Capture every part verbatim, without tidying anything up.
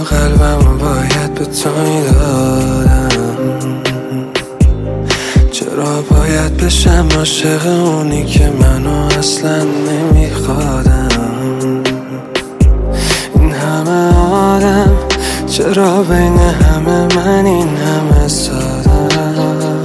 قلبمو باید به تو میدادم؟ چرا باید بشم عاشق اونی که منو اصلا نمیخوادم؟ این همه آدم چرا بین همه من این همه سادم؟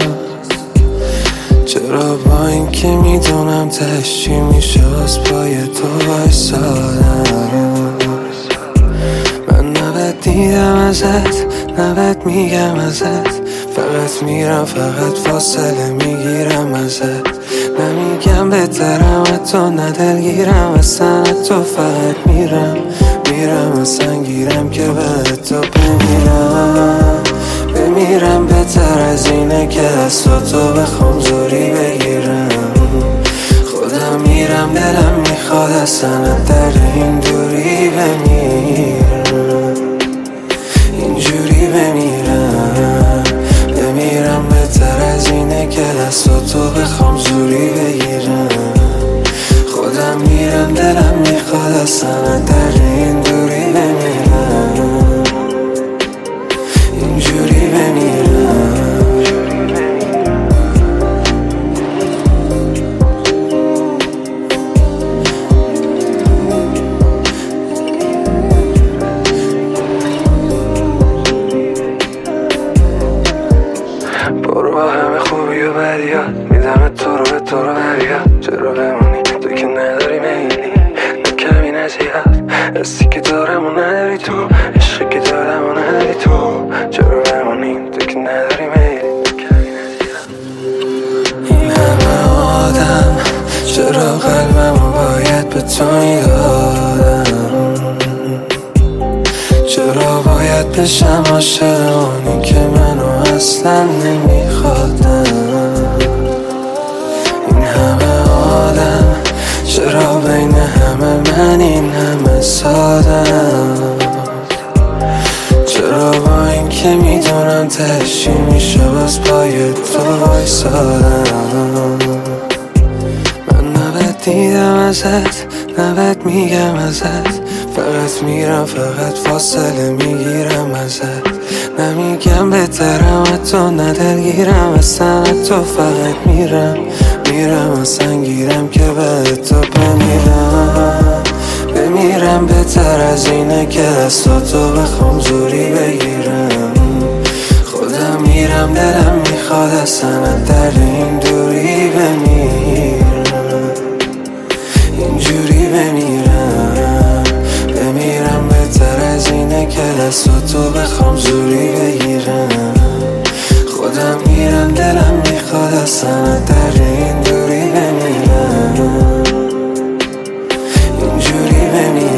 چرا با این که میدونم تهش چی میشه از پای تو وایسادم؟ من نباید دیدم ازت، نباید میگم ازت، فقط میرم فقط فاصله میگیرم ازت. نمیگم بهترم تو ندلگیرم اصلا تو، فقط میرم میرم اصلا گیرم که به تو بمیرم بمیرم. بهتر از اینه که دستاتو بخوام زوری بگیرم. خودم میرم دلم میخواد اصلا در این دوری بمیرم، اینجوری بمیرم بمیرم. بهتر از اینه که دستاتو بخوام زوری بگیرم. خودم میرم دلم میخواد اصلا در این دوری بمیرم، اینجوری بمیرم. برو با همه خوبی و بدیات میدم تو رو به تو رو بریاد. چرا بمونی تو که نداری میلی، نه کمی نزیاد. حسی که دارم و نداری تو، عشقی که دارم و نداری تو. چرا بمونی تو که نداری میلی. این همه آدم چرا قلبمو باید به تو میدادم؟ چرا باید بشم عاشق اونی که منو اصلا نمیخوادم؟ این همه آدم چرا بین همه من این همه سادم؟ چرا با این که میدونم تهش چی میشه باز پای تو وایسادم؟ من نباید دیدم ازت، نباید میگم ازت، فقط میرم فقط فاصله میگیرم ازت. نمیگم بهترم تو ندلگیرم اصلا تو، فقط میرم میرم اصلا گیرم که به تو بمیرم بمیرم. بهتر از اینه که دستاتو بخوام زوری بگیرم. خودم میرم دلم میخواد اصلا در این دوری بمیرم، اینجوری بمیرم بمیرم. بهتر از اینه که دستاتو بخوام زوری بگیرم. خودم میرم دلم میخواد اصلا در این دوری بمیرم، اینجوری بمیرم.